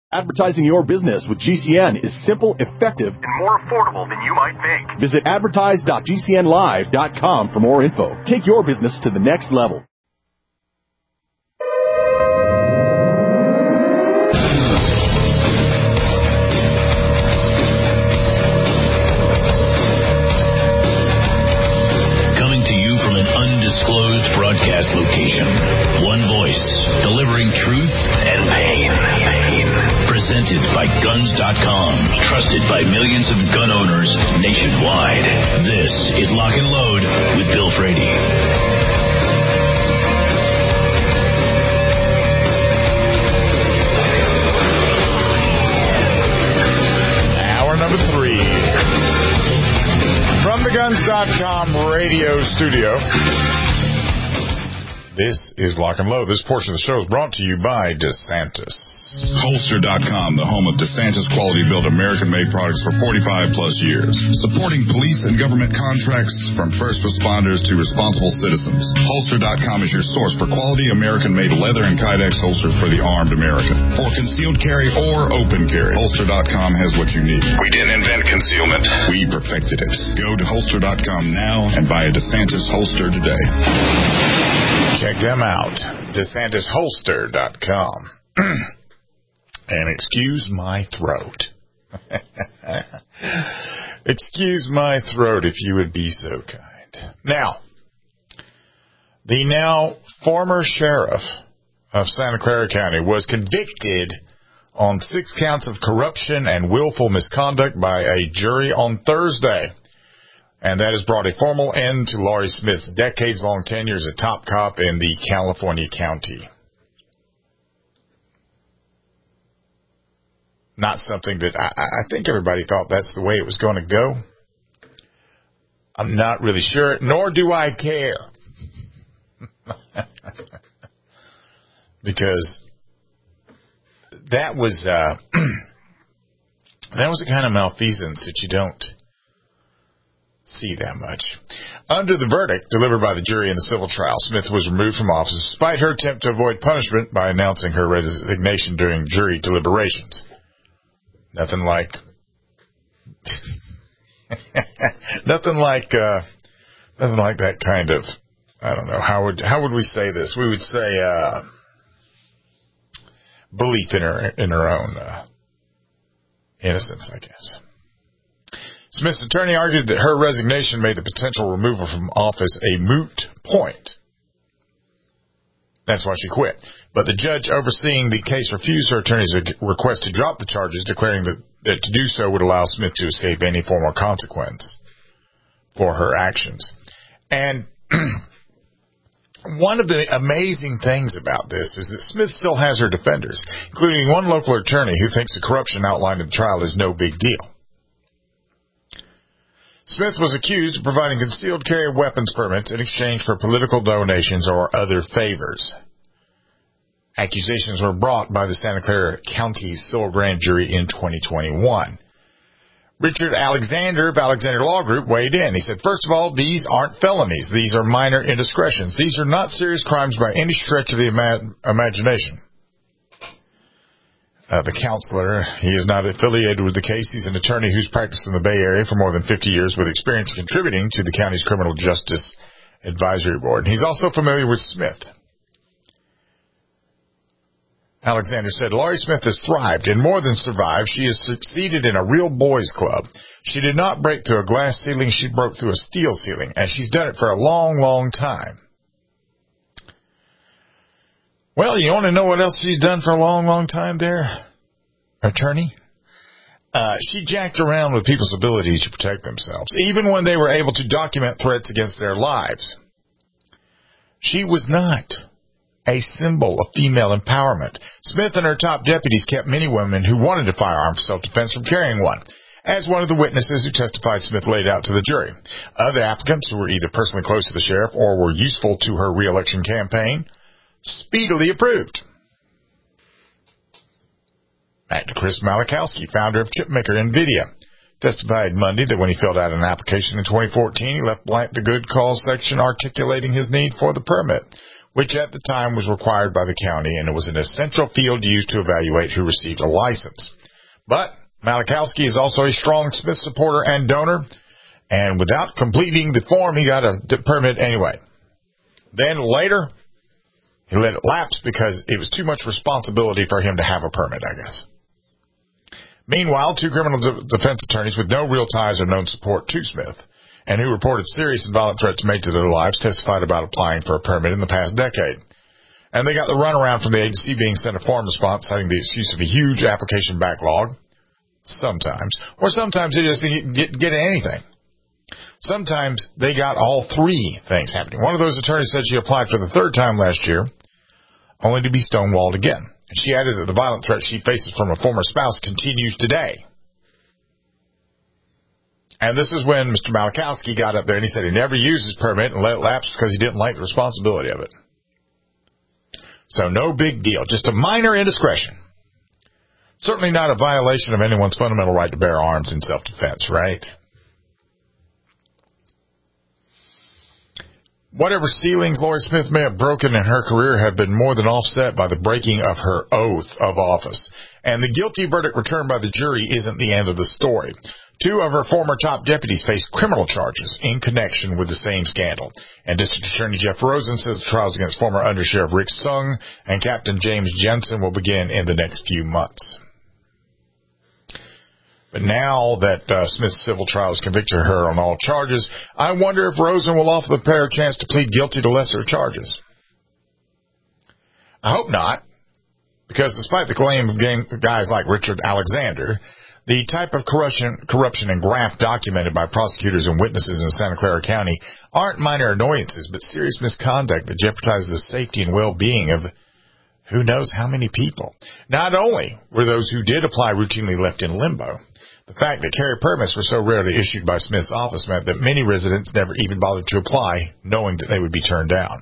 Advertising your business with GCN is simple, effective, and more affordable than you might think. Visit advertise.gcnlive.com for more info. Take your business to the next level. Coming to you from an undisclosed broadcast location. One voice, delivering truth and pain. Presented by Guns.com, trusted by millions of gun owners nationwide. This is Lock and Load with Bill Frady. Hour number 3. From the Guns.com radio studio, this is Lock and Load. This portion of the show is brought to you by DeSantis. Holster.com, the home of DeSantis quality-built American-made products for 45-plus years. Supporting police and government contracts from first responders to responsible citizens. Holster.com is your source for quality American-made leather and Kydex holsters for the armed American. For concealed carry or open carry, Holster.com has what you need. We didn't invent concealment. We perfected it. Go to Holster.com now and buy a DeSantis holster today. Check them out. DeSantisHolster.com. And excuse my throat. Excuse my throat if you would be so kind. Now, the now former sheriff of Santa Clara County was convicted on 6 counts of corruption and willful misconduct by a jury on Thursday. And that has brought a formal end to Laurie Smith's decades-long tenure as a top cop in the California county. Not something that I think everybody thought that's the way it was going to go. I'm not really sure, nor do I care. Because that was the kind of malfeasance that you don't see that much. Under the verdict delivered by the jury in the civil trial, Smith was removed from office despite her attempt to avoid punishment by announcing her resignation during jury deliberations. Nothing like that kind of, I don't know, how would we say this? We would say belief in her own innocence, I guess. Smith's attorney argued that her resignation made the potential removal from office a moot point. That's why she quit. But the judge overseeing the case refused her attorney's request to drop the charges, declaring that to do so would allow Smith to escape any form of consequence for her actions. And one of the amazing things about this is that Smith still has her defenders, including one local attorney who thinks the corruption outlined in the trial is no big deal. Smith was accused of providing concealed carry weapons permits in exchange for political donations or other favors. Accusations were brought by the Santa Clara County Civil Grand Jury in 2021. Richard Alexander of Alexander Law Group weighed in. He said, first of all, these aren't felonies. These are minor indiscretions. These are not serious crimes by any stretch of the imagination. The counselor, he is not affiliated with the case. He's an attorney who's practiced in the Bay Area for more than 50 years with experience contributing to the county's Criminal Justice Advisory Board. And he's also familiar with Smith. Alexander said, Laurie Smith has thrived and more than survived. She has succeeded in a real boys club. She did not break through a glass ceiling. She broke through a steel ceiling, and she's done it for a long, long time. Well, you want to know what else she's done for a long, long time there, attorney? She jacked around with people's ability to protect themselves, even when they were able to document threats against their lives. She was not a symbol of female empowerment. Smith and her top deputies kept many women who wanted a firearm for self-defense from carrying one, as one of the witnesses who testified Smith laid out to the jury. Other applicants who were either personally close to the sheriff or were useful to her re-election campaign speedily approved. Actor Chris Malachowski, founder of Chipmaker NVIDIA, testified Monday that when he filled out an application in 2014, he left blank the good cause section articulating his need for the permit. which at the time was required by the county, and it was an essential field used to evaluate who received a license. But Malachowski is also a strong Smith supporter and donor, and without completing the form, he got a permit anyway. Then later, he let it lapse because it was too much responsibility for him to have a permit, I guess. Meanwhile, two criminal defense attorneys with no real ties or known support to Smith, and who reported serious and violent threats made to their lives, testified about applying for a permit in the past decade. And they got the runaround from the agency being sent a form response citing the excuse of a huge application backlog. Sometimes. Or sometimes they just didn't get anything. Sometimes they got all three things happening. One of those attorneys said she applied for the third time last year, only to be stonewalled again. And she added that the violent threat she faces from a former spouse continues today. And this is when Mr. Malachowski got up there and he said he never used his permit and let it lapse because he didn't like the responsibility of it. So no big deal, just a minor indiscretion. Certainly not a violation of anyone's fundamental right to bear arms in self-defense, right? Whatever ceilings Lori Smith may have broken in her career have been more than offset by the breaking of her oath of office. And the guilty verdict returned by the jury isn't the end of the story. Two of her former top deputies face criminal charges in connection with the same scandal. And District Attorney Jeff Rosen says the trials against former Undersheriff Rick Sung and Captain James Jensen will begin in the next few months. But now that Smith's civil trial has convicted her on all charges, I wonder if Rosen will offer the pair a chance to plead guilty to lesser charges. I hope not, because despite the claim of guys like Richard Alexander, the type of corruption and graft documented by prosecutors and witnesses in Santa Clara County aren't minor annoyances, but serious misconduct that jeopardizes the safety and well-being of who knows how many people. Not only were those who did apply routinely left in limbo, the fact that carry permits were so rarely issued by Smith's office meant that many residents never even bothered to apply, knowing that they would be turned down.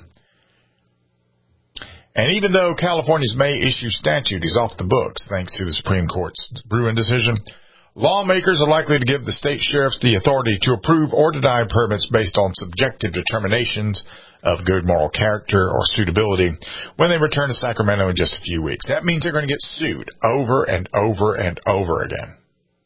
And even though California's May issue statute is off the books, thanks to the Supreme Court's Bruin decision, lawmakers are likely to give the state sheriffs the authority to approve or deny permits based on subjective determinations of good moral character or suitability when they return to Sacramento in just a few weeks. That means they're going to get sued over and over and over again.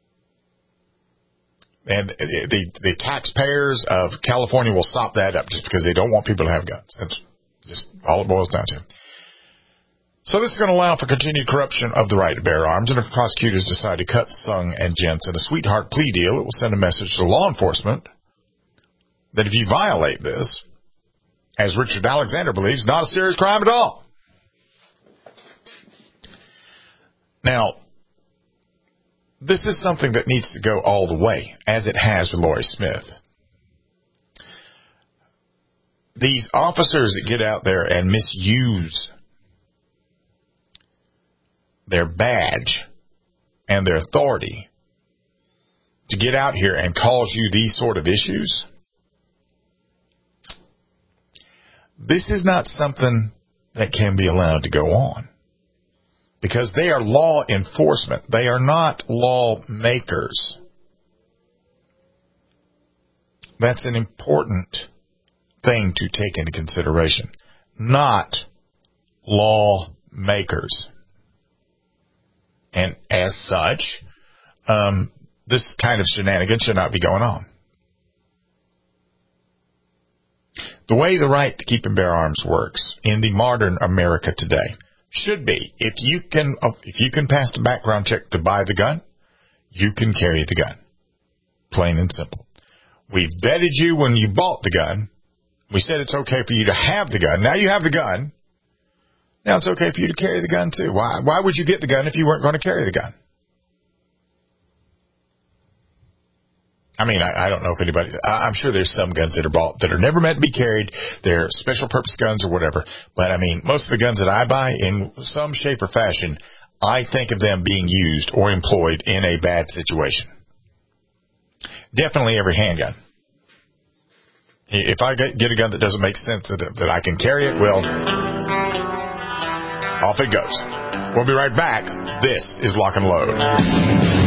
And the taxpayers of California will sop that up just because they don't want people to have guns. That's just all it boils down to. So this is going to allow for continued corruption of the right to bear arms, and if prosecutors decide to cut Sung and Jensen a sweetheart plea deal, it will send a message to law enforcement that if you violate this, as Richard Alexander believes, not a serious crime at all. Now, this is something that needs to go all the way, as it has with Lori Smith. These officers that get out there and misuse their badge and their authority to get out here and cause you these sort of issues, this is not something that can be allowed to go on. Because they are law enforcement. They are not lawmakers. That's an important thing to take into consideration. Not lawmakers. And as such, this kind of shenanigans should not be going on. The way the right to keep and bear arms works in the modern America today should be, if you can pass the background check to buy the gun, you can carry the gun. Plain and simple. We vetted you when you bought the gun. We said it's okay for you to have the gun. Now you have the gun. Now it's okay for you to carry the gun too. Why would you get the gun if you weren't going to carry the gun? I mean, I don't know if anybody, I'm sure there's some guns that are bought that are never meant to be carried. They're special purpose guns or whatever. But I mean, most of the guns that I buy in some shape or fashion, I think of them being used or employed in a bad situation. Definitely every handgun. If I get a gun that doesn't make sense that I can carry it, well, off it goes. We'll be right back. This is Lock and Load.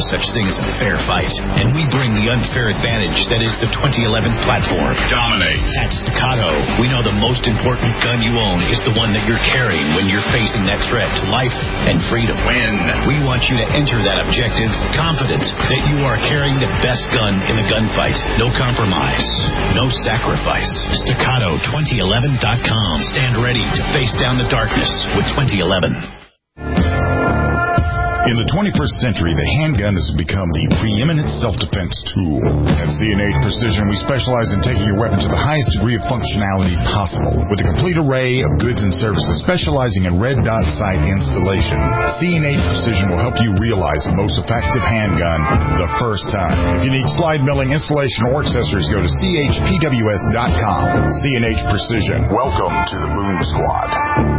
such thing as a fair fight, and we bring the unfair advantage that is the 2011 platform. Dominate. At Staccato, we know the most important gun you own is the one that you're carrying when you're facing that threat to life and freedom. Win. We want you to enter that objective confident that you are carrying the best gun in the gunfight. No compromise. No sacrifice. Staccato2011.com. Stand ready to face down the darkness with 2011. In the 21st century, the handgun has become the preeminent self-defense tool. At C&H Precision, we specialize in taking your weapon to the highest degree of functionality possible. With a complete array of goods and services specializing in red dot sight installation, C&H Precision will help you realize the most effective handgun the first time. If you need slide milling, installation, or accessories, go to chpws.com. C&H Precision. Welcome to the Boom Squad.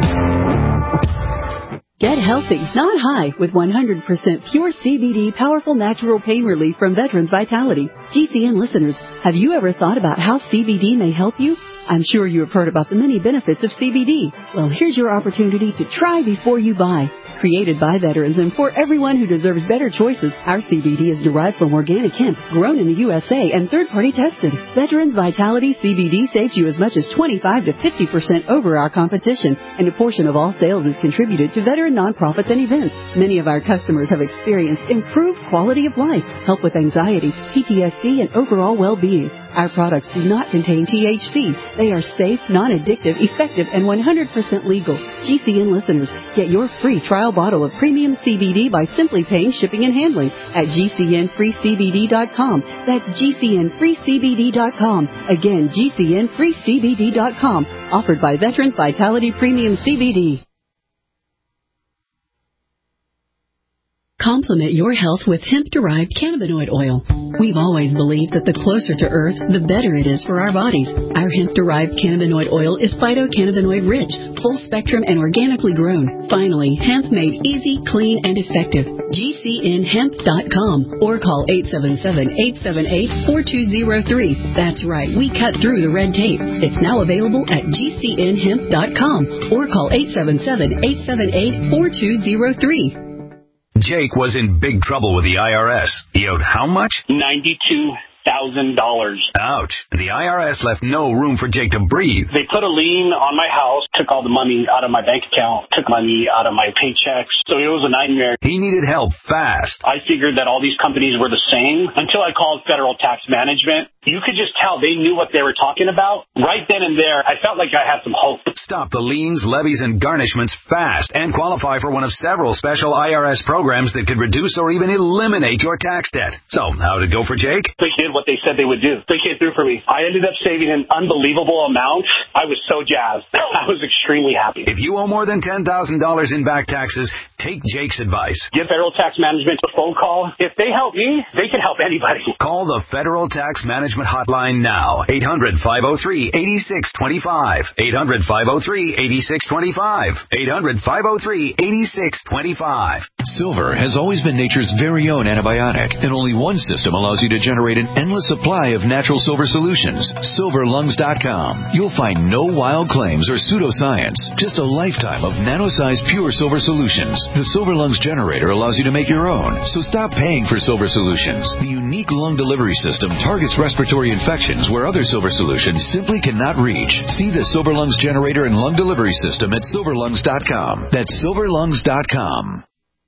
Get healthy, not high, with 100% pure CBD powerful natural pain relief from Veterans Vitality. GCN listeners, have you ever thought about how CBD may help you? I'm sure you have heard about the many benefits of CBD. Well, here's your opportunity to try before you buy. Created by veterans and for everyone who deserves better choices, our CBD is derived from organic hemp, grown in the USA, and third-party tested. Veterans Vitality CBD saves you as much as 25 to 50% over our competition, and a portion of all sales is contributed to veteran nonprofits and events. Many of our customers have experienced improved quality of life, help with anxiety, PTSD, and overall well-being. Our products do not contain THC. They are safe, non-addictive, effective, and 100% legal. GCN listeners, get your free trial bottle of premium CBD by simply paying shipping and handling at GCNFreeCBD.com. That's GCNFreeCBD.com. Again, GCNFreeCBD.com. Offered by Veterans Vitality Premium CBD. Complement your health with hemp-derived cannabinoid oil. We've always believed that the closer to Earth, the better it is for our bodies. Our hemp-derived cannabinoid oil is phytocannabinoid-rich, full-spectrum, and organically grown. Finally, hemp made easy, clean, and effective. GCNHemp.com or call 877-878-4203. That's right, we cut through the red tape. It's now available at GCNHemp.com or call 877-878-4203. Jake was in big trouble with the IRS. He owed how much? $92,000. Ouch. The IRS left no room for Jake to breathe. They put a lien on my house, took all the money out of my bank account, took money out of my paychecks. So it was a nightmare. He needed help fast. I figured that all these companies were the same until I called Federal Tax Management. You could just tell they knew what they were talking about. Right then and there, I felt like I had some hope. Stop the liens, levies, and garnishments fast and qualify for one of several special IRS programs that could reduce or even eliminate your tax debt. So, how did it go for Jake? They did what they said they would do. They came through for me. I ended up saving an unbelievable amount. I was so jazzed. I was extremely happy. If you owe more than $10,000 in back taxes, take Jake's advice. Give Federal Tax Management a phone call. If they help me, they can help anybody. Call the Federal Tax Management hotline now. 800-503-8625. 800-503-8625. 800-503-8625. Silver has always been nature's very own antibiotic, and only one system allows you to generate an endless supply of natural silver solutions. SilverLungs.com. You'll find no wild claims or pseudoscience, just a lifetime of nano-sized pure silver solutions. The Silver Lungs generator allows you to make your own, so stop paying for silver solutions. The unique lung delivery system targets respiratory infections where other silver solutions simply cannot reach. See the Silver Lungs generator and lung delivery system at SilverLungs.com. That's SilverLungs.com.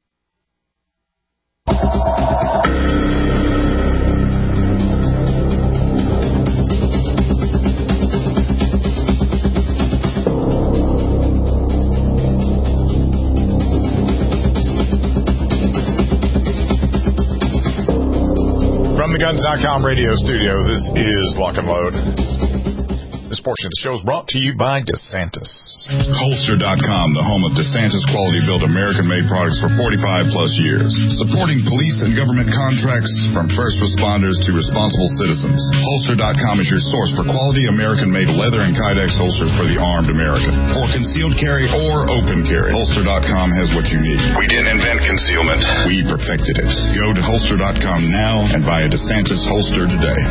From the Guns.com radio studio, this is Lock and Load. This portion of the show is brought to you by DeSantis. Holster.com, the home of DeSantis quality-built American-made products for 45-plus years. Supporting police and government contracts from first responders to responsible citizens. Holster.com is your source for quality American-made leather and Kydex holsters for the armed American. For concealed carry or open carry, Holster.com has what you need. We didn't invent concealment. We perfected it. Go to Holster.com now and buy a DeSantis holster today.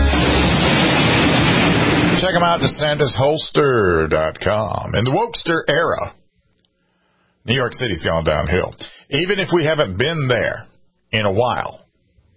Check them out, DeSantisHolster.com. In the Wokester era, New York City's gone downhill. Even if we haven't been there in a while,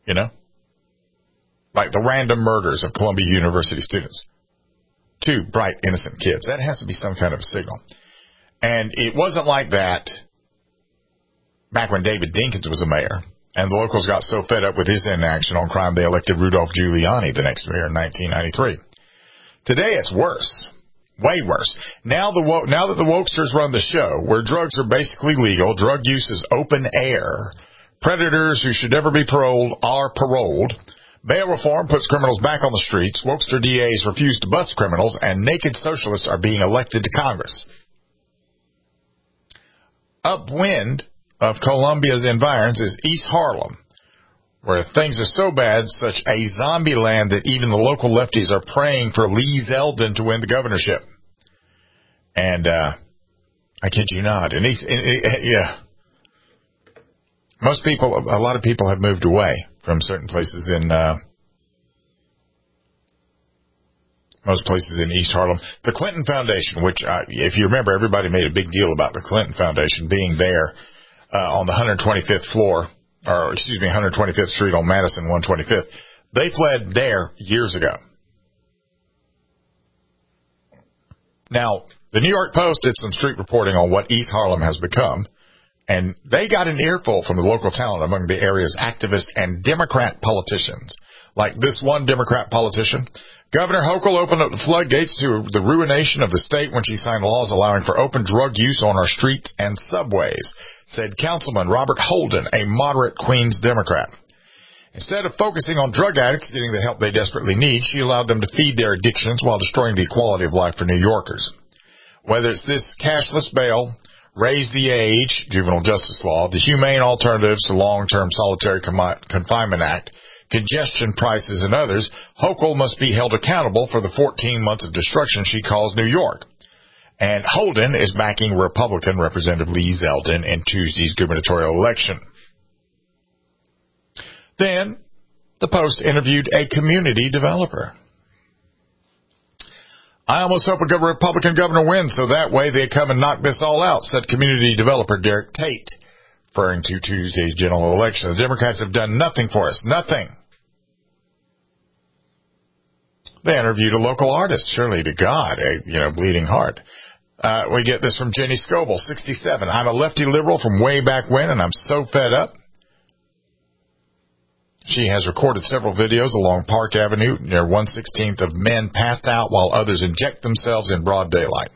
you know? Like the random murders of Columbia University students. 2 bright, innocent kids. That has to be some kind of a signal. And it wasn't like that back when David Dinkins was a mayor, and the locals got so fed up with his inaction on crime they elected Rudolph Giuliani the next year in 1993. Today it's worse. Way worse. Now that the wokesters run the show, where drugs are basically legal, drug use is open air, predators who should never be paroled are paroled, bail reform puts criminals back on the streets, wokester DAs refuse to bust criminals, and naked socialists are being elected to Congress. Upwind of Columbia's environs is East Harlem, where things are so bad, such a zombie land that even the local lefties are praying for Lee Zeldin to win the governorship. And I kid you not. And yeah, a lot of people have moved away from certain places in most places in East Harlem. The Clinton Foundation, which if you remember, everybody made a big deal about the Clinton Foundation being there on the 125th floor. 125th Street on Madison 125th. They fled there years ago. Now, the New York Post did some street reporting on what East Harlem has become, and they got an earful from the local talent among the area's activists and Democrat politicians. Like this one Democrat politician, Governor Hochul opened up the floodgates to the ruination of the state when she signed laws allowing for open drug use on our streets and subways, said Councilman Robert Holden, a moderate Queens Democrat. Instead of focusing on drug addicts getting the help they desperately need, she allowed them to feed their addictions while destroying the quality of life for New Yorkers. Whether it's this cashless bail, raise the age, juvenile justice law, the humane alternatives to long-term solitary confinement act, congestion prices, and others, Hochul must be held accountable for the 14 months of destruction she calls New York. And Holden is backing Republican Representative Lee Zeldin in Tuesday's gubernatorial election. Then, the Post interviewed a community developer. I almost hope a Republican governor wins so that way they come and knock this all out, said community developer Derek Tate, referring to Tuesday's general election. The Democrats have done nothing for us. Nothing. They interviewed a local artist, surely to God, a bleeding heart. We get this from Jenny Scoble, 67. I'm a lefty liberal from way back when, and I'm so fed up. She has recorded several videos along Park Avenue near 1/16th of men passed out while others inject themselves in broad daylight.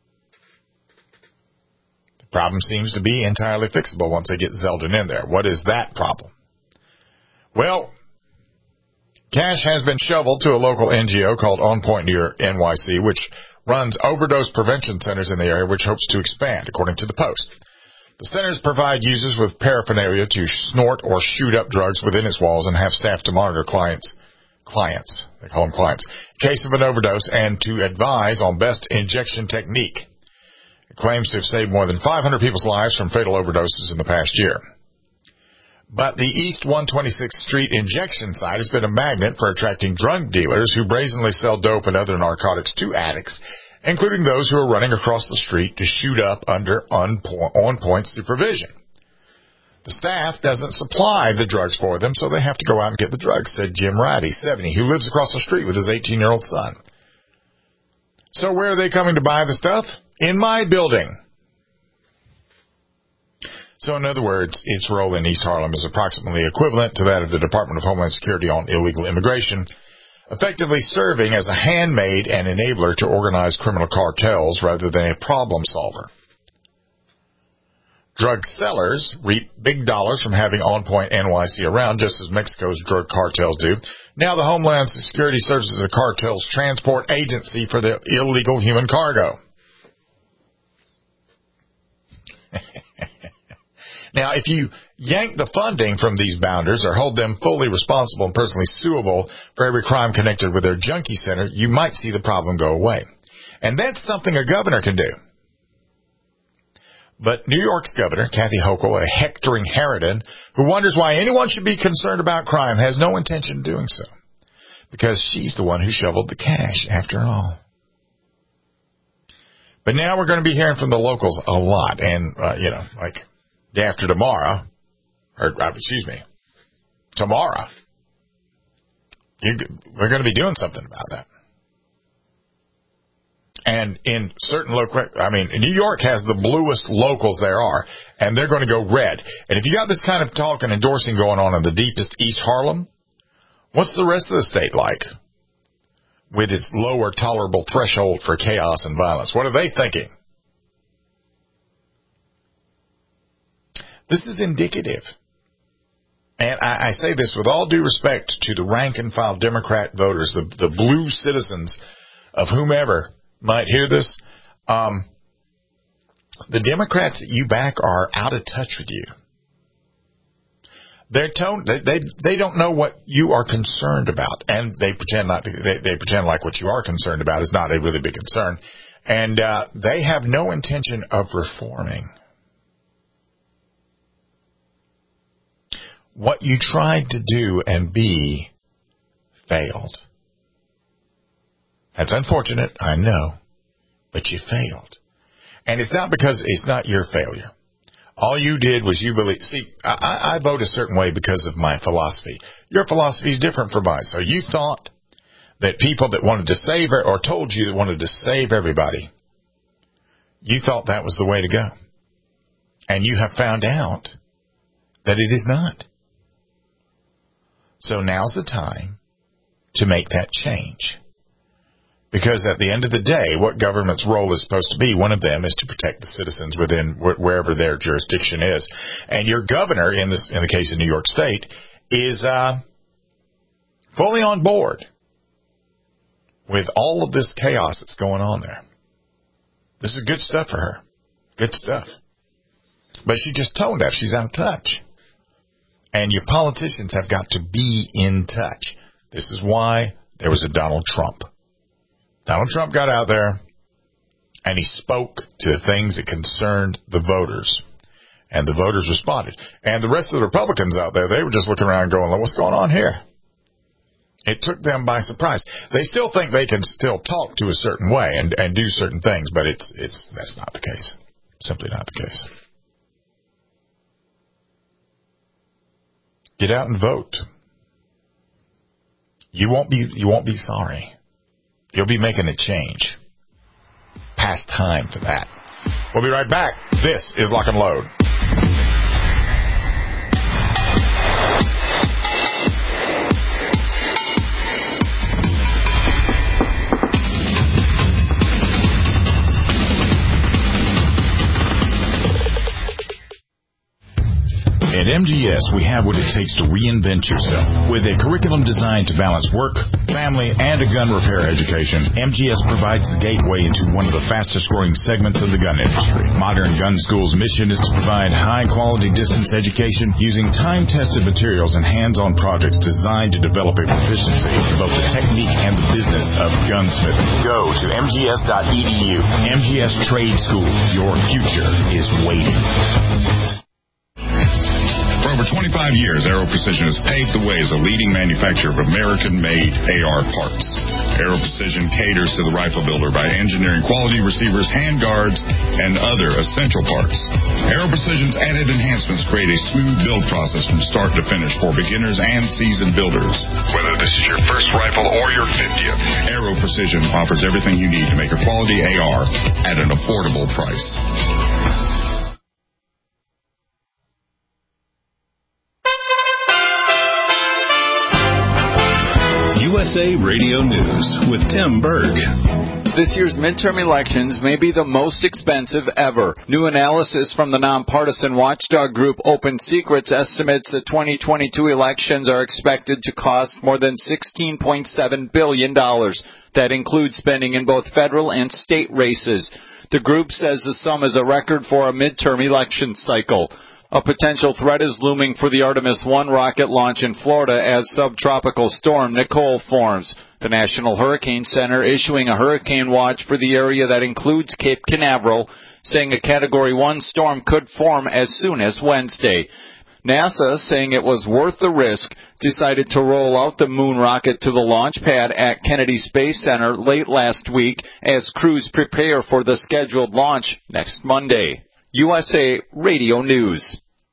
The problem seems to be entirely fixable once they get Zeldin in there. What is that problem? Well, cash has been shoveled to a local NGO called On Point near NYC, which runs overdose prevention centers in the area, which hopes to expand, according to the Post. The centers provide users with paraphernalia to snort or shoot up drugs within its walls and have staff to monitor clients, they call them clients, in case of an overdose and to advise on best injection technique. It claims to have saved more than 500 people's lives from fatal overdoses in the past year. But the East 126th Street injection site has been a magnet for attracting drug dealers who brazenly sell dope and other narcotics to addicts, including those who are running across the street to shoot up under on-point supervision. The staff doesn't supply the drugs for them, so they have to go out and get the drugs, said Jim Ratty, 70, who lives across the street with his 18-year-old son. So where are they coming to buy the stuff? In my building. So in other words, its role in East Harlem is approximately equivalent to that of the Department of Homeland Security on illegal immigration, effectively serving as a handmaid and enabler to organized criminal cartels rather than a problem solver. Drug sellers reap big dollars from having On Point NYC around, just as Mexico's drug cartels do. Now the Homeland Security serves as the cartel's transport agency for the illegal human cargo. Now, if you yank the funding from these bounders or hold them fully responsible and personally suable for every crime connected with their junkie center, you might see the problem go away. And that's something a governor can do. But New York's governor, Kathy Hochul, a hectoring harridan who wonders why anyone should be concerned about crime, has no intention of doing so. Because she's the one who shoveled the cash, after all. But now we're going to be hearing from the locals a lot. And, like day after tomorrow, tomorrow, we're going to be doing something about that. And in certain New York has the bluest locals there are, and they're going to go red. And if you got this kind of talk and endorsing going on in the deepest East Harlem, what's the rest of the state like with its lower tolerable threshold for chaos and violence? What are they thinking? This is indicative. And I say this with all due respect to the rank-and-file Democrat voters, the blue citizens of whomever might hear this. The Democrats that you back are out of touch with you. They don't know what you are concerned about, and they pretend not to. They pretend like what you are concerned about is not a really big concern, and they have no intention of reforming. What you tried to do and be failed. That's unfortunate, I know, but you failed. And it's not because it's not your failure. All you did was you believe. See, I vote a certain way because of my philosophy. Your philosophy is different from mine. So you thought that people that wanted to save or told you that wanted to save everybody, you thought that was the way to go. And you have found out that it is not. So now's the time to make that change. Because at the end of the day, what government's role is supposed to be, one of them is to protect the citizens within wherever their jurisdiction is. And your governor, in the case of New York State, is fully on board with all of this chaos that's going on there. This is good stuff for her. Good stuff. But she just tone deaf. She's out of touch. And your politicians have got to be in touch. This is why there was a Donald Trump. Donald Trump got out there, and he spoke to the things that concerned the voters. And the voters responded. And the rest of the Republicans out there, they were just looking around going, what's going on here? It took them by surprise. They still think they can still talk to a certain way and do certain things, but that's not the case. Simply not the case. Get out and vote. You won't be sorry. You'll be making a change. Past time for that. We'll be right back. This is Lock and Load. At MGS, we have what it takes to reinvent yourself. With a curriculum designed to balance work, family, and a gun repair education, MGS provides the gateway into one of the fastest-growing segments of the gun industry. Modern Gun School's mission is to provide high-quality distance education using time-tested materials and hands-on projects designed to develop a proficiency in both the technique and the business of gunsmithing. Go to mgs.edu. MGS Trade School. Your future is waiting. For over 25 years, Aero Precision has paved the way as a leading manufacturer of American-made AR parts. Aero Precision caters to the rifle builder by engineering quality receivers, handguards, and other essential parts. Aero Precision's added enhancements create a smooth build process from start to finish for beginners and seasoned builders. Whether this is your first rifle or your 50th, Aero Precision offers everything you need to make a quality AR at an affordable price. USA Radio News with Tim Berg. This year's midterm elections may be the most expensive ever. New analysis from the nonpartisan watchdog group Open Secrets estimates the 2022 elections are expected to cost more than $16.7 billion. That includes spending in both federal and state races. The group says the sum is a record for a midterm election cycle. A potential threat is looming for the Artemis 1 rocket launch in Florida as subtropical storm Nicole forms. The National Hurricane Center issuing a hurricane watch for the area that includes Cape Canaveral, saying a Category 1 storm could form as soon as Wednesday. NASA, saying it was worth the risk, decided to roll out the moon rocket to the launch pad at Kennedy Space Center late last week as crews prepare for the scheduled launch next Monday. USA Radio News.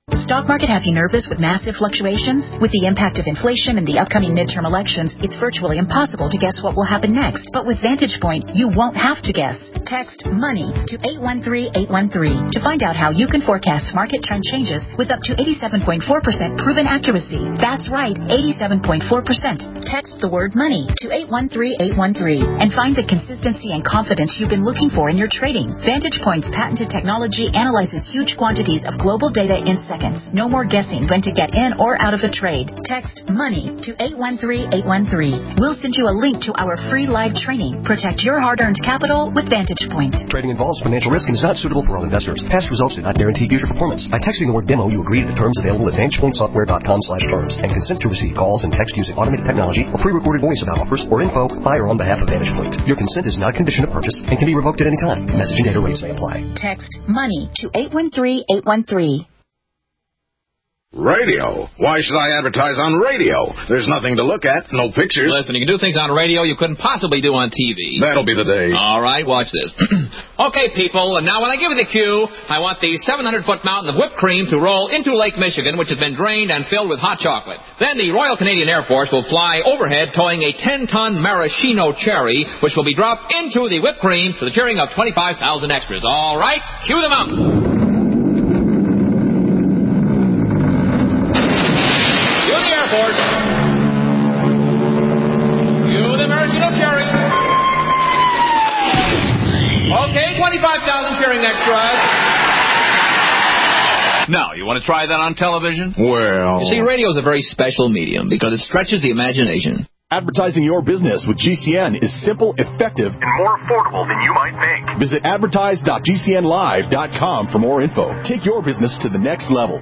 Stock market have you nervous with massive fluctuations? With the impact of inflation and the upcoming midterm elections, it's virtually impossible to guess what will happen next. But with Vantage Point, you won't have to guess. Text MONEY to 813-813 to find out how you can forecast market trend changes with up to 87.4% proven accuracy. That's right, 87.4%. Text the word MONEY to 813-813 and find the consistency and confidence you've been looking for in your trading. Vantage Point's patented technology analyzes huge quantities of global data in seconds. No more guessing when to get in or out of a trade. Text MONEY to 813-813. We'll send you a link to our free live training. Protect your hard-earned capital with Vantage Point. Trading involves financial risk and is not suitable for all investors. Past results do not guarantee future performance. By texting the word demo, you agree to the terms available at VantagePointSoftware.com/terms and consent to receive calls and text using automated technology or pre-recorded voice about offers or info by or on behalf of Vantage Point. Your consent is not a condition of purchase and can be revoked at any time. Message and data rates may apply. Text MONEY to 813-813. Radio? Why should I advertise on radio? There's nothing to look at, no pictures. Listen, you can do things on radio you couldn't possibly do on TV. That'll be the day. All right, watch this. Okay, people, and now when I give you the cue, I want the 700-foot mountain of whipped cream to roll into Lake Michigan, which has been drained and filled with hot chocolate. Then the Royal Canadian Air Force will fly overhead towing a 10-ton maraschino cherry, which will be dropped into the whipped cream to the cheering of 25,000 extras. All right, cue the mountain. Okay, 25,000 cheering extras. Now, you want to try that on television? Well... You see, radio is a very special medium because it stretches the imagination. Advertising your business with GCN is simple, effective, and more affordable than you might think. Visit advertise.gcnlive.com for more info. Take your business to the next level.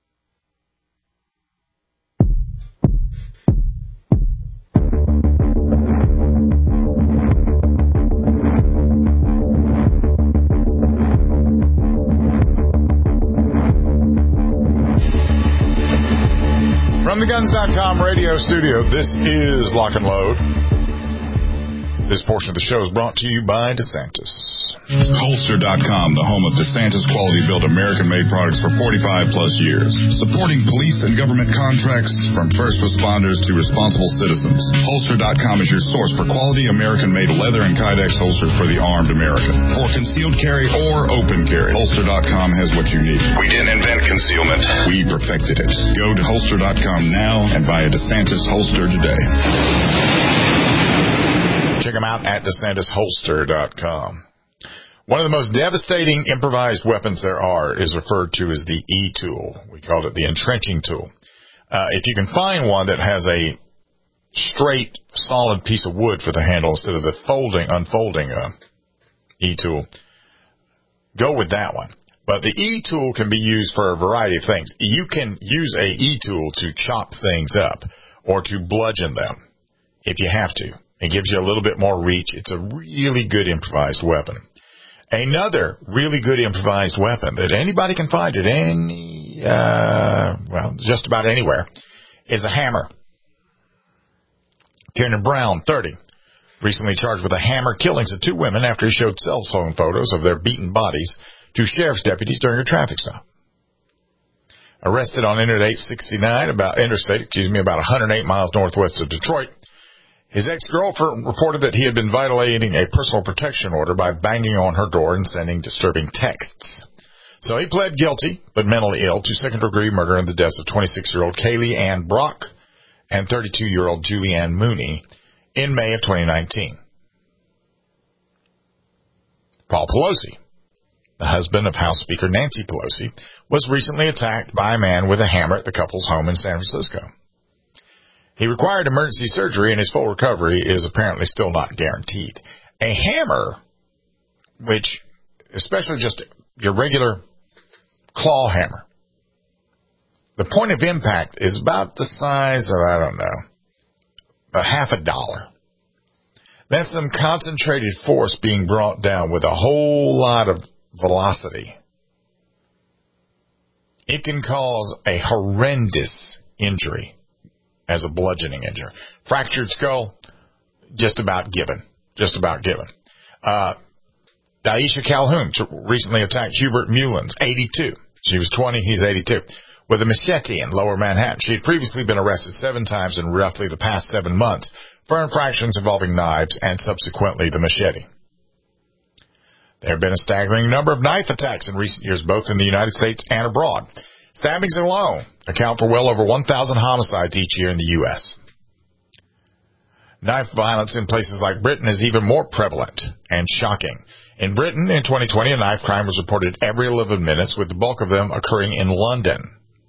From the Guns.com radio studio, this is Lock and Load. This portion of the show is brought to you by DeSantis. Holster.com, the home of DeSantis quality-built American-made products for 45-plus years. Supporting police and government contracts from first responders to responsible citizens. Holster.com is your source for quality American-made leather and Kydex holsters for the armed American. For concealed carry or open carry, Holster.com has what you need. We didn't invent concealment. We perfected it. Go to Holster.com now and buy a DeSantis holster today. Check them out at DeSantisHolster.com. One of the most devastating improvised weapons there are is referred to as the E-tool. We call it the entrenching tool. If you can find one that has a straight, solid piece of wood for the handle instead of the unfolding E-tool, go with that one. But the E-tool can be used for a variety of things. You can use a E-tool to chop things up or to bludgeon them if you have to. It gives you a little bit more reach. It's a really good improvised weapon. Another really good improvised weapon that anybody can find at just about anywhere is a hammer. Kieran Brown, 30, recently charged with a hammer killings of two women after he showed cell phone photos of their beaten bodies to sheriff's deputies during a traffic stop. Arrested on Interstate 69, about 108 miles northwest of Detroit. His ex-girlfriend reported that he had been violating a personal protection order by banging on her door and sending disturbing texts. So he pled guilty, but mentally ill, to second-degree murder in the deaths of 26-year-old Kaylee Ann Brock and 32-year-old Julianne Mooney in May of 2019. Paul Pelosi, the husband of House Speaker Nancy Pelosi, was recently attacked by a man with a hammer at the couple's home in San Francisco. He required emergency surgery, and his full recovery is apparently still not guaranteed. A hammer, which, especially just your regular claw hammer, the point of impact is about the size of, about $50. That's some concentrated force being brought down with a whole lot of velocity. It can cause a horrendous injury as a bludgeoning injury. Fractured skull, just about given. Daisha Calhoun recently attacked Hubert Mullins, 82. She was 20, he's 82. with a machete in Lower Manhattan. She had previously been arrested 7 times in roughly the past 7 months for infractions involving knives and subsequently the machete. There have been a staggering number of knife attacks in recent years, both in the United States and abroad. Stabbings alone account for well over 1,000 homicides each year in the U.S. Knife violence in places like Britain is even more prevalent and shocking. In Britain, in 2020, a knife crime was reported every 11 minutes, with the bulk of them occurring in London.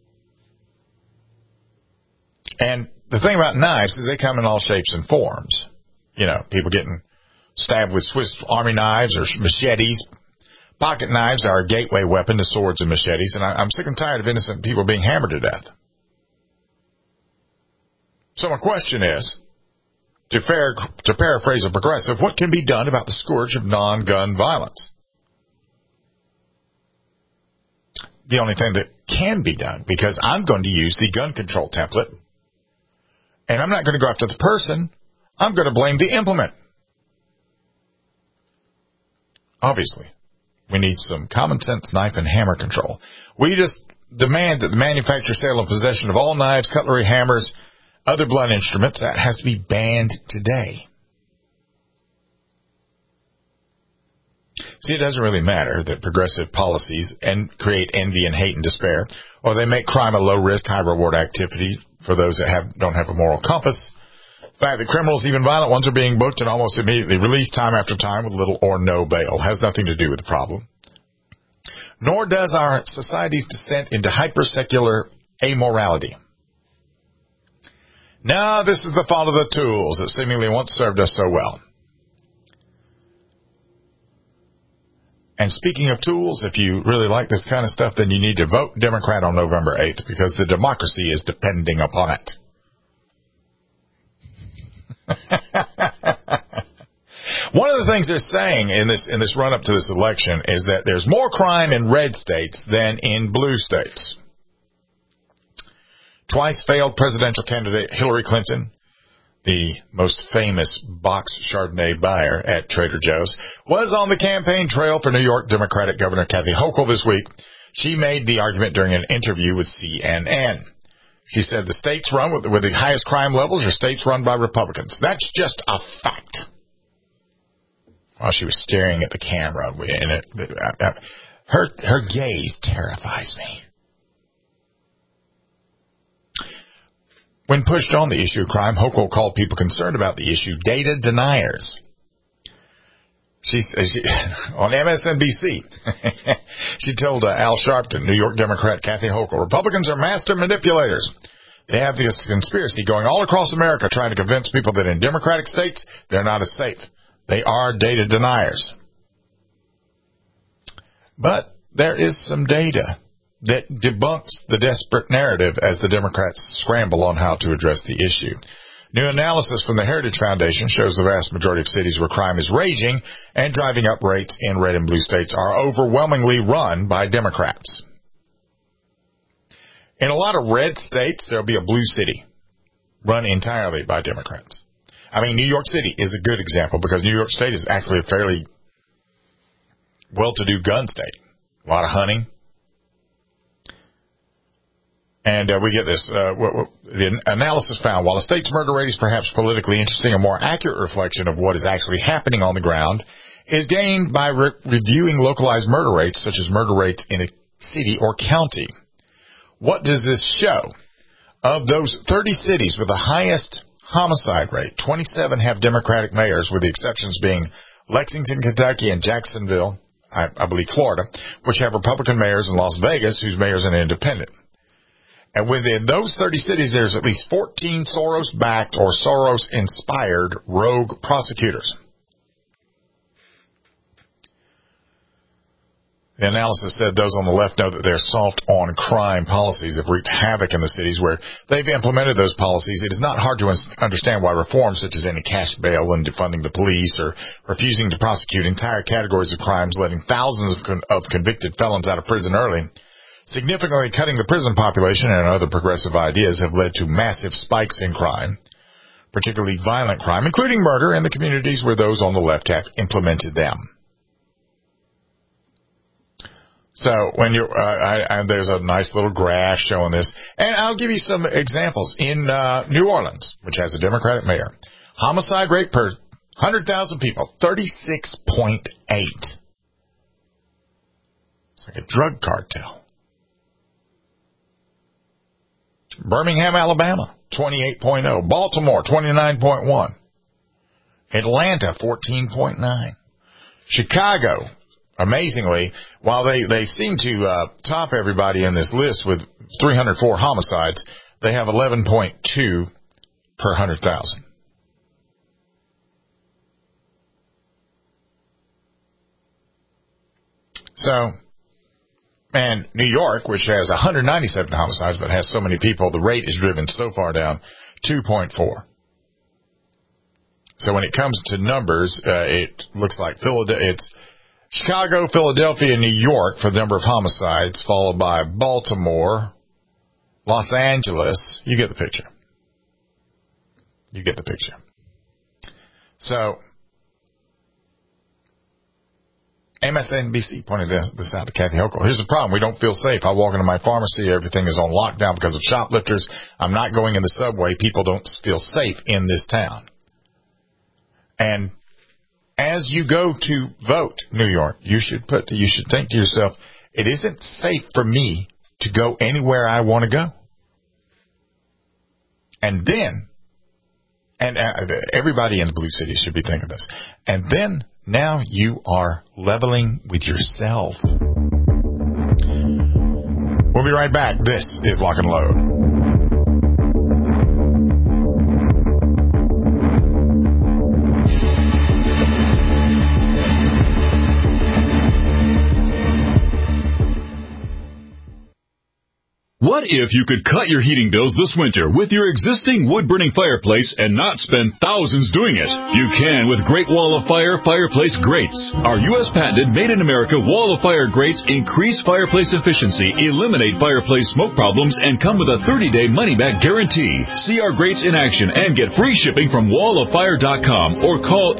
And the thing about knives is they come in all shapes and forms. You know, people getting stabbed with Swiss Army knives or machetes. Pocket knives are a gateway weapon to swords and machetes, and I'm sick and tired of innocent people being hammered to death. So my question is, to paraphrase a progressive, what can be done about the scourge of non-gun violence? The only thing that can be done, because I'm going to use the gun control template, and I'm not going to go after the person, I'm going to blame the implement. Obviously, we need some common sense knife and hammer control. We just demand that the manufacture, sale, and possession of all knives, cutlery, hammers, other blunt instruments, that has to be banned today. See, it doesn't really matter that progressive policies create envy and hate and despair, or they make crime a low-risk, high-reward activity for those that don't have a moral compass. The fact that criminals, even violent ones, are being booked and almost immediately released time after time with little or no bail has nothing to do with the problem. Nor does our society's descent into hyper-secular amorality. No, this is the fault of the tools that seemingly once served us so well. And speaking of tools, if you really like this kind of stuff, then you need to vote Democrat on November 8th, because the democracy is depending upon it. One of the things they're saying in this run-up to this election is that there's more crime in red states than in blue states. Twice failed presidential candidate Hillary Clinton, the most famous box Chardonnay buyer at Trader Joe's, was on the campaign trail for New York Democratic Governor Kathy Hochul this week. She made the argument during an interview with CNN. She said the states run with the highest crime levels are states run by Republicans. That's just a fact. While she was staring at the camera, and her gaze terrifies me. When pushed on the issue of crime, Hochul called people concerned about the issue data deniers. She on MSNBC, she told Al Sharpton, New York Democrat Kathy Hochul, Republicans are master manipulators. They have this conspiracy going all across America trying to convince people that in Democratic states they're not as safe. They are data deniers. But there is some data that debunks the desperate narrative as the Democrats scramble on how to address the issue. New analysis from the Heritage Foundation shows the vast majority of cities where crime is raging and driving up rates in red and blue states are overwhelmingly run by Democrats. In a lot of red states, there'll be a blue city run entirely by Democrats. I mean, New York City is a good example because New York State is actually a fairly well-to-do gun state. A lot of hunting. And we get this. The analysis found, while a state's murder rate is perhaps politically interesting, a more accurate reflection of what is actually happening on the ground is gained by reviewing localized murder rates, such as murder rates in a city or county. What does this show? Of those 30 cities with the highest homicide rate, 27 have Democratic mayors, with the exceptions being Lexington, Kentucky, and Jacksonville, I believe Florida, which have Republican mayors, and Las Vegas, whose mayor's an independent. And within those 30 cities, there's at least 14 Soros-backed or Soros-inspired rogue prosecutors. The analysis said those on the left know that their soft-on-crime policies have wreaked havoc in the cities where they've implemented those policies. It is not hard to understand why reforms such as any cash bail and defunding the police or refusing to prosecute entire categories of crimes, letting thousands of convicted felons out of prison early, significantly cutting the prison population, and other progressive ideas have led to massive spikes in crime, particularly violent crime, including murder, in the communities where those on the left have implemented them. So when you're, there's a nice little graph showing this, and I'll give you some examples. In New Orleans, which has a Democratic mayor, homicide rate per 100,000 people, 36.8. It's like a drug cartel. Birmingham, Alabama, 28.0. Baltimore, 29.1. Atlanta, 14.9. Chicago, amazingly, while they seem to top everybody in this list with 304 homicides, they have 11.2 per 100,000. So, and New York, which has 197 homicides but has so many people, the rate is driven so far down, 2.4. So when it comes to numbers, it looks like it's Chicago, Philadelphia, New York for the number of homicides, followed by Baltimore, Los Angeles. You get the picture. So, MSNBC pointed this out to Kathy Hochul. Here's the problem. We don't feel safe. I walk into my pharmacy. Everything is on lockdown because of shoplifters. I'm not going in the subway. People don't feel safe in this town. And as you go to vote, New York, you should think to yourself, it isn't safe for me to go anywhere I want to go. And then, everybody in the blue cities should be thinking this. And then, now you are leveling with yourself. We'll be right back. This is Lock and Load. What if you could cut your heating bills this winter with your existing wood-burning fireplace and not spend thousands doing it? You can with Great Wall of Fire fireplace grates. Our U.S. patented made-in-America Wall of Fire grates increase fireplace efficiency, eliminate fireplace smoke problems, and come with a 30-day money-back guarantee. See our grates in action and get free shipping from walloffire.com or call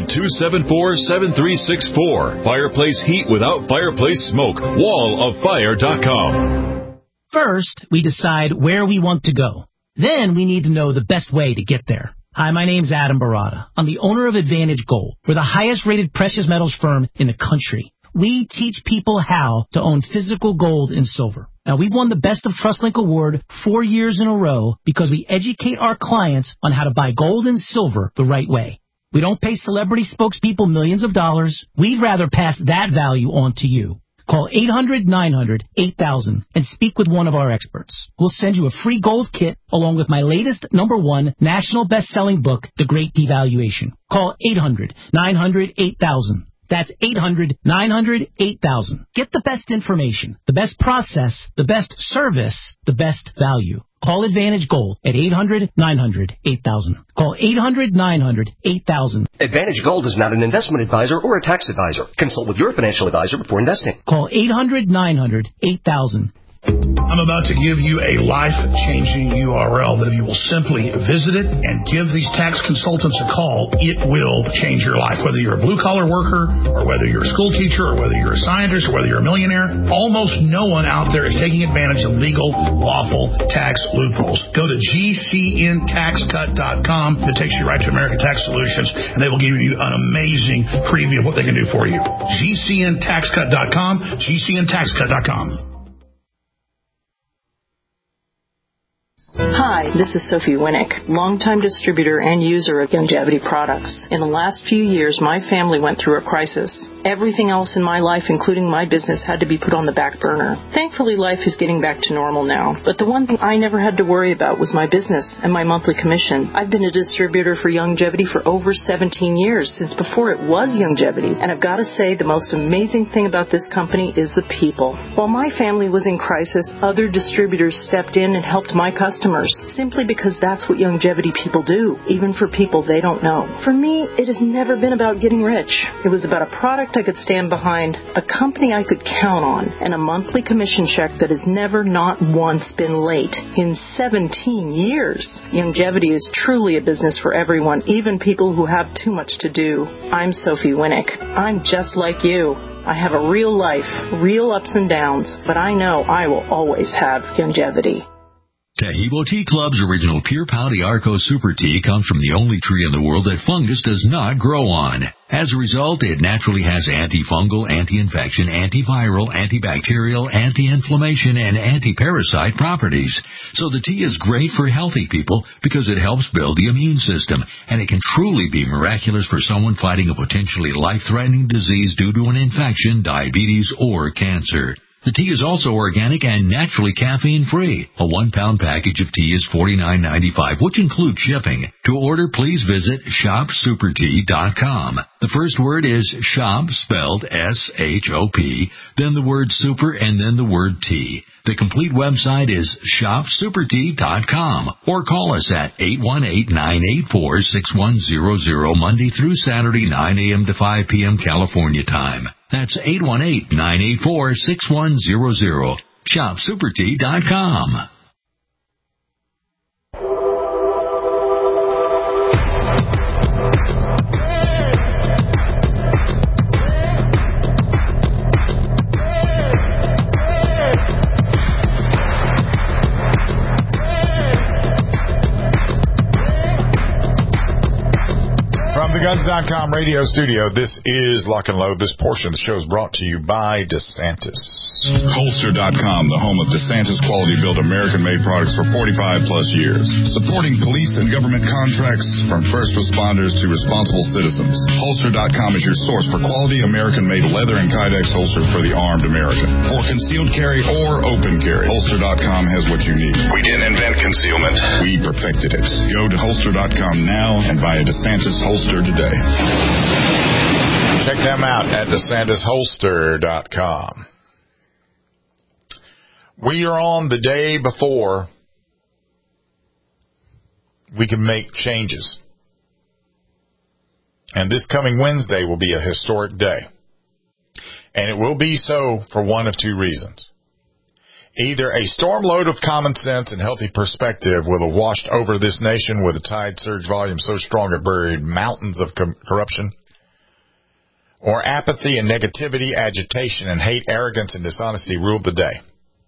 800-274-7364. Fireplace heat without fireplace smoke. walloffire.com. First, we decide where we want to go. Then we need to know the best way to get there. Hi, my name's Adam Barada. I'm the owner of Advantage Gold. We're the highest-rated precious metals firm in the country. We teach people how to own physical gold and silver. Now, we've won the Best of TrustLink Award 4 years in a row because we educate our clients on how to buy gold and silver the right way. We don't pay celebrity spokespeople millions of dollars. We'd rather pass that value on to you. Call 800-900-8000 and speak with one of our experts. We'll send you a free gold kit along with my latest #1 national best-selling book, The Great Devaluation. Call 800-900-8000. That's 800-900-8000. Get the best information, the best process, the best service, the best value. Call Advantage Gold at 800-900-8000. Call 800-900-8000. Advantage Gold is not an investment advisor or a tax advisor. Consult with your financial advisor before investing. Call 800-900-8000. I'm about to give you a life-changing URL that if you will simply visit it and give these tax consultants a call, it will change your life. Whether you're a blue-collar worker or whether you're a school teacher or whether you're a scientist or whether you're a millionaire, almost no one out there is taking advantage of legal, lawful tax loopholes. Go to GCNTaxCut.com. It takes you right to American Tax Solutions, and they will give you an amazing preview of what they can do for you. GCNTaxCut.com, GCNTaxCut.com. Hi, this is Sophie Winnick, longtime distributor and user of Youngevity products. In the last few years, my family went through a crisis. Everything else in my life, including my business, had to be put on the back burner. Thankfully, life is getting back to normal now. But the one thing I never had to worry about was my business and my monthly commission. I've been a distributor for Youngevity for over 17 years, since before it was Youngevity. And I've got to say, the most amazing thing about this company is the people. While my family was in crisis, other distributors stepped in and helped my customers, simply because that's what Youngevity people do, even for people they don't know. For me, it has never been about getting rich. It was about a product I could stand behind, a company I could count on, and a monthly commission check that has never, not once, been late in 17 years. Youngevity is truly a business for everyone, even people who have too much to do. I'm Sophie Winnick. I'm just like you. I have a real life, real ups and downs, but I know I will always have longevity. Taheebo Tea Club's original Pure Pouty Arco Super Tea comes from the only tree in the world that fungus does not grow on. As a result, it naturally has antifungal, anti-infection, antiviral, antibacterial, anti-inflammation, and anti-parasite properties. So the tea is great for healthy people because it helps build the immune system, and it can truly be miraculous for someone fighting a potentially life-threatening disease due to an infection, diabetes, or cancer. The tea is also organic and naturally caffeine-free. A 1-pound package of tea is $49.95, which includes shipping. To order, please visit shopsupertea.com. The first word is shop, spelled S-H-O-P, then the word super, and then the word tea. The complete website is shopsupertea.com, or call us at 818-984-6100 Monday through Saturday, 9 a.m. to 5 p.m. California time. That's 818-984-6100. ShopSuperTea.com. From the Guns.com radio studio, this is Lock and Load. This portion of the show is brought to you by DeSantis. Holster.com, the home of DeSantis quality-built American-made products for 45-plus years. Supporting police and government contracts from first responders to responsible citizens. Holster.com is your source for quality American-made leather and Kydex holsters for the armed American. For concealed carry or open carry, Holster.com has what you need. We didn't invent concealment. We perfected it. Go to Holster.com now and buy a DeSantis holster today. Check them out at DeSantisHolster.com. We are on the day before we can make changes. And this coming Wednesday will be a historic day. And it will be so for one of two reasons. Either a storm load of common sense and healthy perspective will have washed over this nation with a tide surge volume so strong it buried mountains of corruption, or apathy and negativity, agitation and hate, arrogance and dishonesty ruled the day.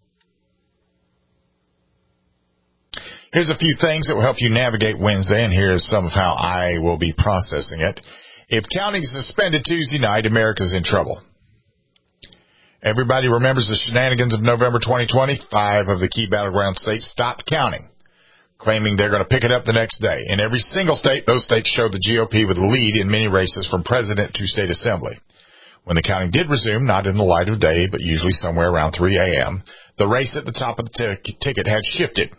Here's a few things that will help you navigate Wednesday, and here's some of how I will be processing it. If counting suspended Tuesday night, America's in trouble. Everybody remembers the shenanigans of November 2020. 5 of the key battleground states stopped counting, claiming they're going to pick it up the next day. In every single state, those states showed the GOP with the lead in many races from president to state assembly. When the counting did resume, not in the light of day, but usually somewhere around 3 a.m., the race at the top of the ticket had shifted.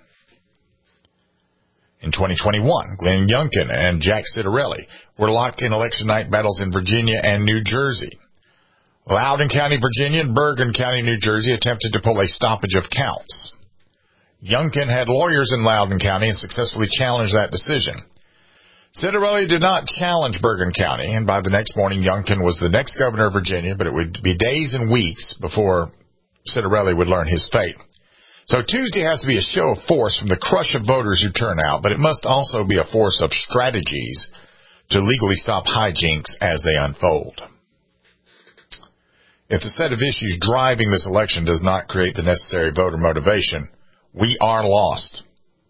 In 2021, Glenn Youngkin and Jack Ciattarelli were locked in election night battles in Virginia and New Jersey. Loudoun County, Virginia, and Bergen County, New Jersey attempted to pull a stoppage of counts. Youngkin had lawyers in Loudoun County and successfully challenged that decision. Ciattarelli did not challenge Bergen County, and by the next morning, Youngkin was the next governor of Virginia, but it would be days and weeks before Ciattarelli would learn his fate. So Tuesday has to be a show of force from the crush of voters who turn out, but it must also be a force of strategies to legally stop hijinks as they unfold. If the set of issues driving this election does not create the necessary voter motivation, we are lost.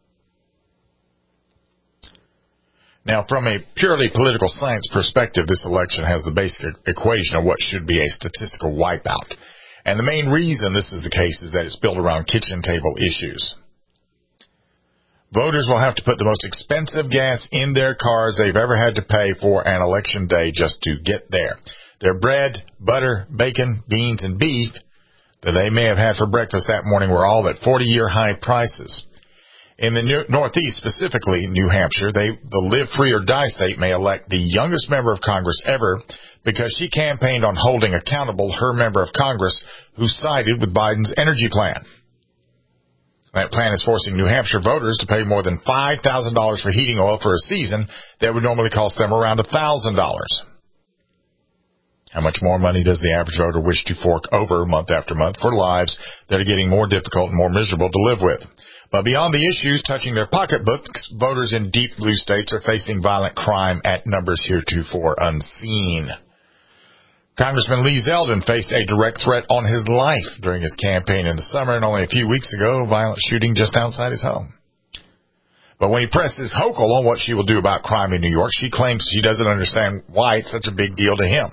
Now, from a purely political science perspective, this election has the basic equation of what should be a statistical wipeout. And the main reason this is the case is that it's built around kitchen table issues. Voters will have to put the most expensive gas in their cars they've ever had to pay for an election day just to get there. Their bread, butter, bacon, beans, and beef that they may have had for breakfast that morning were all at 40-year high prices. In the Northeast, specifically New Hampshire, the live free or die state may elect the youngest member of Congress ever because she campaigned on holding accountable her member of Congress who sided with Biden's energy plan. That plan is forcing New Hampshire voters to pay more than $5,000 for heating oil for a season that would normally cost them around $1,000. How much more money does the average voter wish to fork over month after month for lives that are getting more difficult and more miserable to live with? But beyond the issues touching their pocketbooks, voters in deep blue states are facing violent crime at numbers heretofore unseen. Congressman Lee Zeldin faced a direct threat on his life during his campaign in the summer, and only a few weeks ago, a violent shooting just outside his home. But when he presses Hochul on what she will do about crime in New York, she claims she doesn't understand why it's such a big deal to him.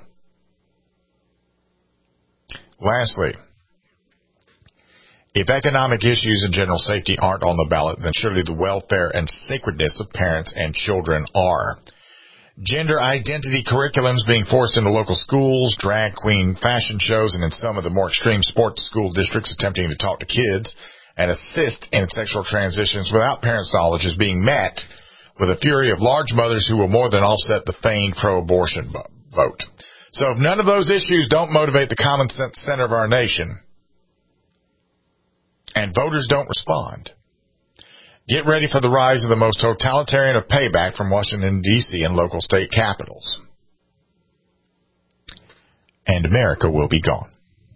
Lastly, if economic issues and general safety aren't on the ballot, then surely the welfare and sacredness of parents and children are. Gender identity curriculums being forced into local schools, drag queen fashion shows, and in some of the more extreme sports school districts attempting to talk to kids and assist in sexual transitions without parents' knowledge is being met with a fury of large mothers who will more than offset the feigned pro-abortion vote. So if none of those issues don't motivate the common sense center of our nation, and voters don't respond, get ready for the rise of the most totalitarian of payback from Washington, D.C. and local state capitals. And America will be gone.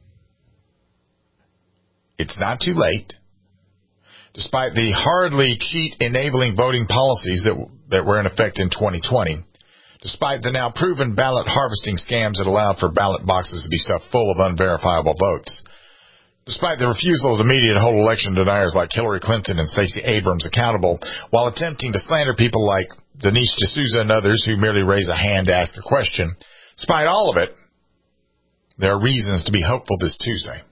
It's not too late. Despite the hardly cheat-enabling voting policies that were in effect in 2020, despite the now proven ballot harvesting scams that allowed for ballot boxes to be stuffed full of unverifiable votes, despite the refusal of the media to hold election deniers like Hillary Clinton and Stacey Abrams accountable, while attempting to slander people like Dinesh D'Souza and others who merely raise a hand to ask a question, despite all of it, there are reasons to be hopeful this Tuesday.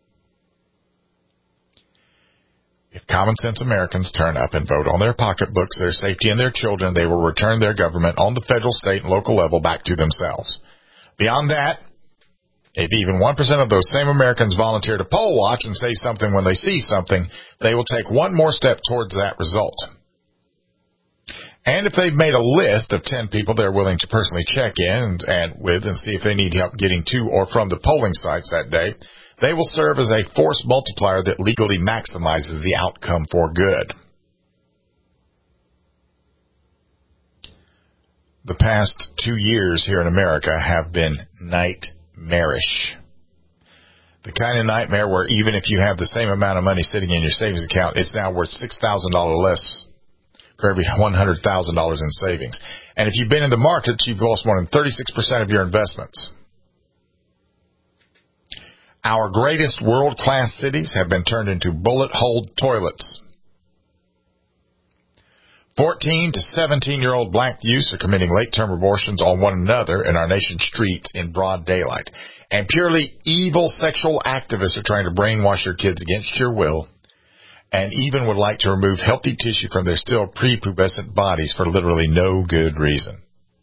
If common-sense Americans turn up and vote on their pocketbooks, their safety, and their children, they will return their government on the federal, state, and local level back to themselves. Beyond that, if even 1% of those same Americans volunteer to poll watch and say something when they see something, they will take one more step towards that result. And if they've made a list of 10 people they're willing to personally check in and see if they need help getting to or from the polling sites that day, they will serve as a force multiplier that legally maximizes the outcome for good. The past 2 years here in America have been nightmarish. The kind of nightmare where even if you have the same amount of money sitting in your savings account, it's now worth $6,000 less for every $100,000 in savings. And if you've been in the markets, you've lost more than 36% of your investments. Our greatest world-class cities have been turned into bullet-hole toilets. 14 to 17-year-old black youths are committing late-term abortions on one another in our nation's streets in broad daylight. And purely evil sexual activists are trying to brainwash your kids against your will and even would like to remove healthy tissue from their still prepubescent bodies for literally no good reason.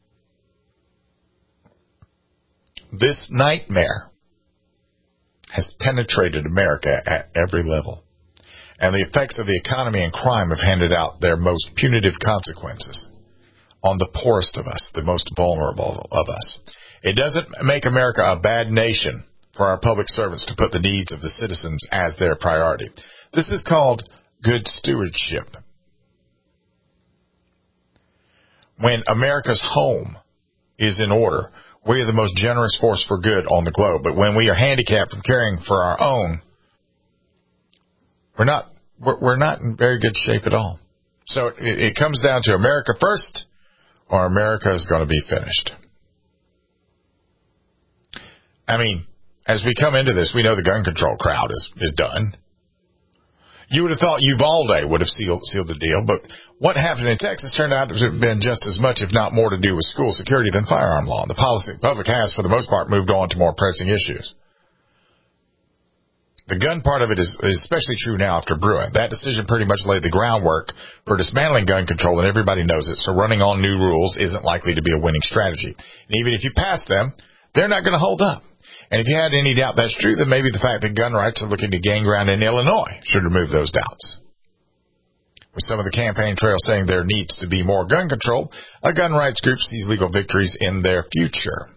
This nightmare has penetrated America at every level, and the effects of the economy and crime have handed out their most punitive consequences on the poorest of us, the most vulnerable of us. It doesn't make America a bad nation for our public servants to put the needs of the citizens as their priority. This is called good stewardship. When America's home is in order, we are the most generous force for good on the globe. But when we are handicapped from caring for our own, we're not in very good shape at all. So it comes down to America first, or America is going to be finished. I mean, as we come into this, we know the gun control crowd is done. You would have thought Uvalde would have sealed the deal, but what happened in Texas turned out to have been just as much, if not more, to do with school security than firearm law. The public has, for the most part, moved on to more pressing issues. The gun part of it is especially true now after Bruen. That decision pretty much laid the groundwork for dismantling gun control, and everybody knows it, so running on new rules isn't likely to be a winning strategy. And even if you pass them, they're not going to hold up. And if you had any doubt that's true, then maybe the fact that gun rights are looking to gain ground in Illinois should remove those doubts. With some of the campaign trail saying there needs to be more gun control, a gun rights group sees legal victories in their future.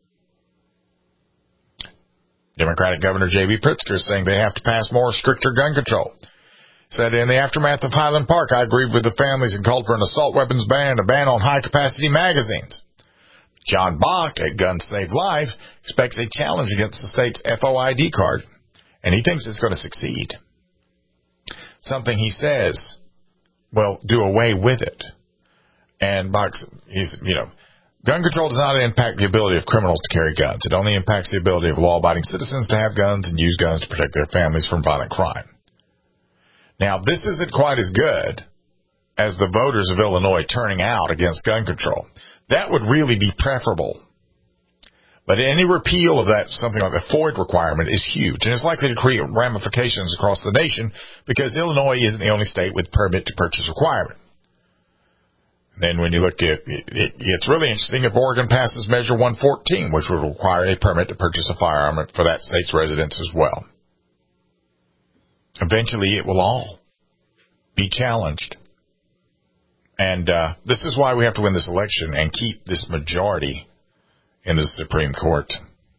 Democratic Governor J.B. Pritzker is saying they have to pass more stricter gun control. Said in the aftermath of Highland Park, I agreed with the families and called for an assault weapons ban and a ban on high-capacity magazines. John Bach at Guns Save Life expects a challenge against the state's FOID card, and he thinks it's going to succeed. Something he says will do away with it. And Bach, Gun control does not impact the ability of criminals to carry guns. It only impacts the ability of law-abiding citizens to have guns and use guns to protect their families from violent crime. Now, this isn't quite as good as the voters of Illinois turning out against gun control. That would really be preferable. But any repeal of that, something like the FOID requirement, is huge, and it's likely to create ramifications across the nation because Illinois isn't the only state with permit-to-purchase requirement. Then when you look at it, it's really interesting if Oregon passes Measure 114, which would require a permit to purchase a firearm for that state's residents as well. Eventually, it will all be challenged. And this is why we have to win this election and keep this majority in the Supreme Court.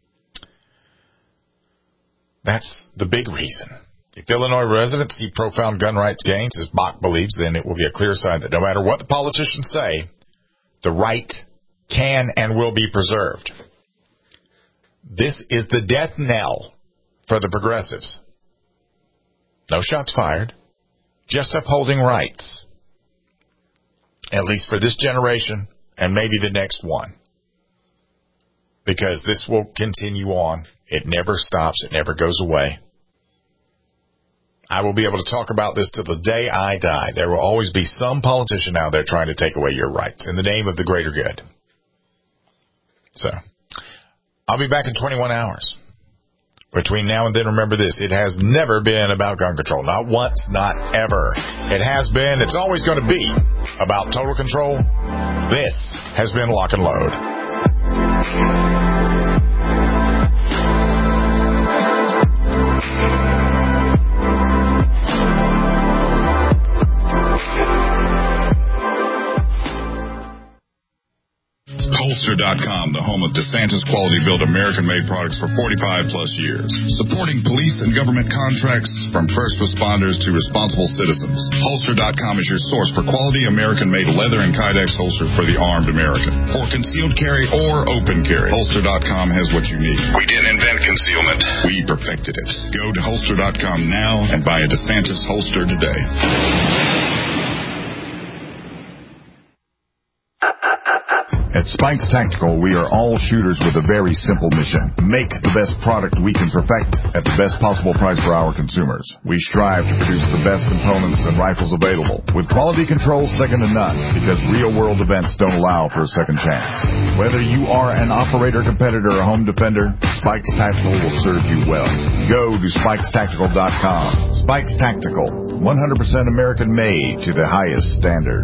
That's the big reason. If Illinois residents see profound gun rights gains, as Bach believes, then it will be a clear sign that no matter what the politicians say, the right can and will be preserved. This is the death knell for the progressives. No shots fired, just upholding rights, at least for this generation and maybe the next one. Because this will continue on. It never stops. It never goes away. I will be able to talk about this till the day I die. There will always be some politician out there trying to take away your rights in the name of the greater good. So, I'll be back in 21 hours. Between now and then, remember this. It has never been about gun control. Not once, not ever. It has been, it's always going to be about total control. This has been Lock and Load. Holster.com, the home of DeSantis quality-built American-made products for 45 plus years. Supporting police and government contracts from first responders to responsible citizens. Holster.com is your source for quality American-made leather and Kydex holsters for the armed American. For concealed carry or open carry, Holster.com has what you need. We didn't invent concealment. We perfected it. Go to Holster.com now and buy a DeSantis holster today. At Spikes Tactical, we are all shooters with a very simple mission. Make the best product we can perfect at the best possible price for our consumers. We strive to produce the best components and rifles available, with quality control second to none, because real-world events don't allow for a second chance. Whether you are an operator, competitor, or home defender, Spikes Tactical will serve you well. Go to SpikesTactical.com. Spikes Tactical, 100% American-made to the highest standard.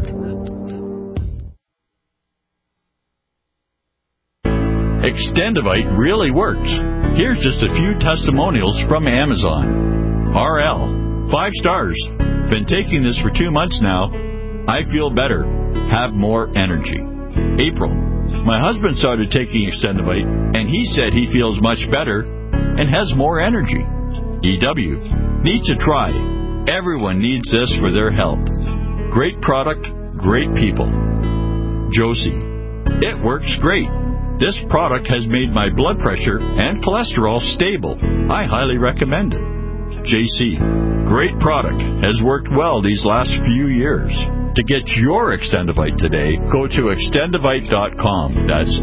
Extendivite really works. Here's just a few testimonials from Amazon. RL, 5 stars. Been taking this for 2 months now. I feel better. Have more energy. April, my husband started taking Extendivite, and he said he feels much better and has more energy. EW, need to try. Everyone needs this for their health. Great product, great people. Josie, it works great. This product has made my blood pressure and cholesterol stable. I highly recommend it. JC, great product. Has worked well these last few years. To get your Extendivite today, go to Extendivite.com. That's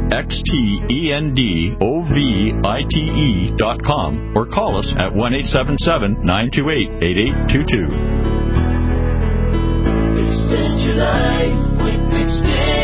XTENDOVITE.com or call us at 1-877-928-8822. Extend your life with Extend.